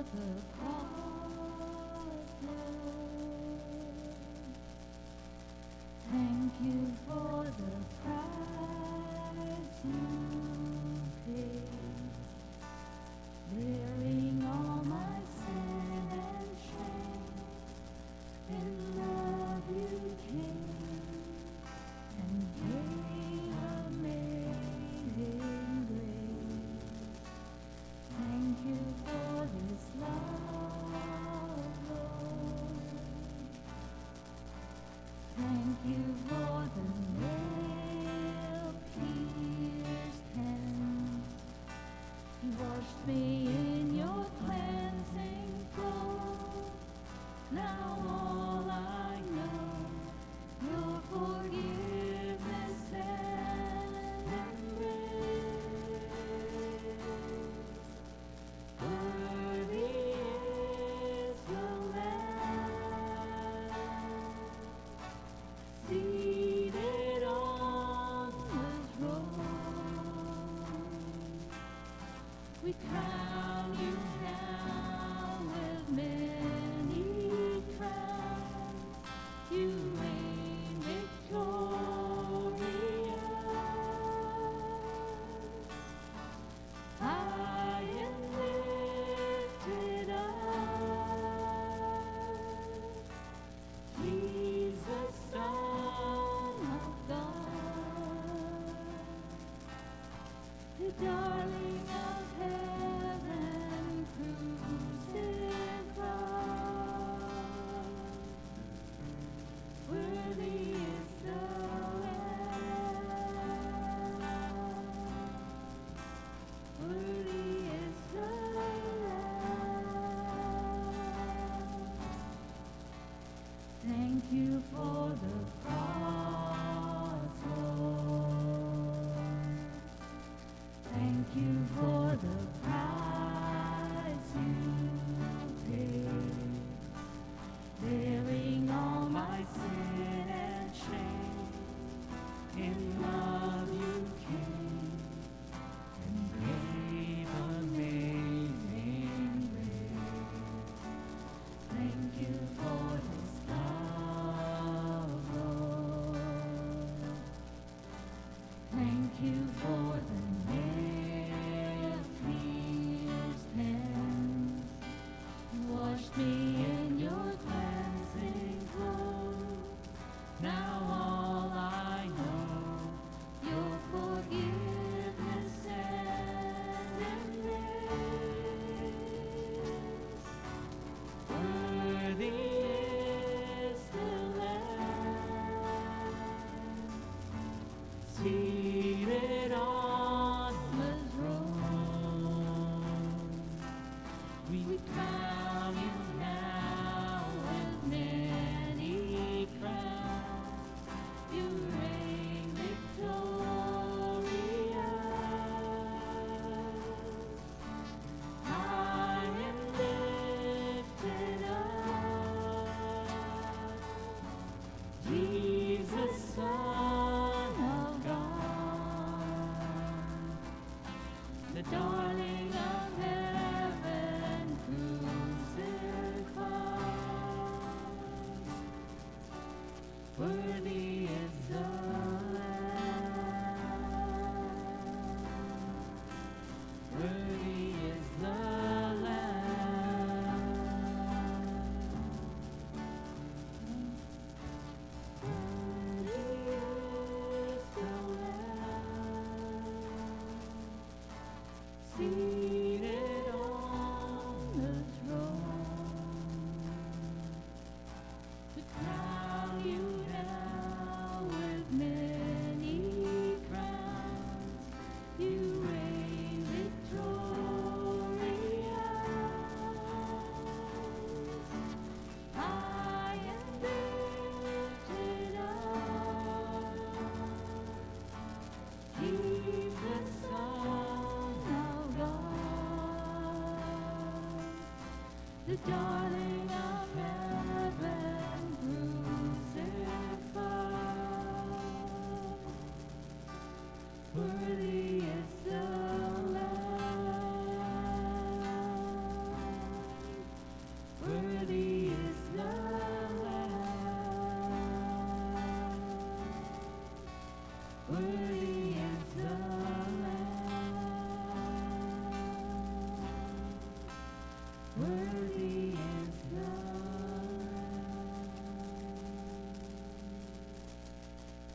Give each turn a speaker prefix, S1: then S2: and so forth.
S1: the cross, Lord. Thank you for the price you paid, bearing all my sin and shame. In love you came and gave amazing grace. Thank you for this love, Lord. Thank you for the nail-pierced hands. You washed me in your cleansing flow. Now all I know, your forgiveness and embrace. Worthy is the Lamb, seated on the throne. We crown you now with many crowns. You reign victorious, high and lifted up. Jesus, Son of God, the darling of heaven crucified. Worthy is the Lamb. Worthy is the Lamb. Thank you for the cross, Lord. Thank you for the price you paid, bearing all my sin and shame. In love you came and gave amazing grace. Thank you for this love, Lord. Thank you for the nail-pierced hands. You washed me in your cleansing flow. Now all I know, your forgiveness and embrace. Worthy is the Lamb, seated on the throne. We crown you now with many crowns. You reign victorious, high and lifted up. Jesus, Son of God, the darling of heaven crucified. Worthy is the Lamb. Worthy is the Lamb. Worthy is the Lamb, seated on the throne. We crown you now with many Worthy